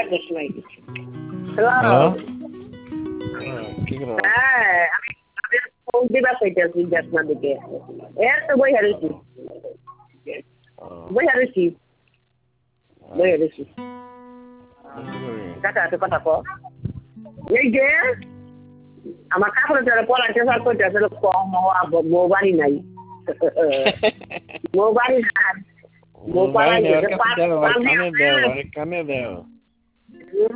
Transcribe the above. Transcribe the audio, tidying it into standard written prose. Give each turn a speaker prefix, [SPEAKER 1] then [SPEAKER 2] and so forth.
[SPEAKER 1] hello
[SPEAKER 2] কি করো
[SPEAKER 1] আমি ফোন দিবা কইতাছি দেখনা দিকে তো বই হারিয়েছি কথা কো এই যে আমার কাপড় চলে পড়াতে সব করতেছে কম বউ বাড়ি নাই বউ বাড়ি নাই
[SPEAKER 2] কানে দেও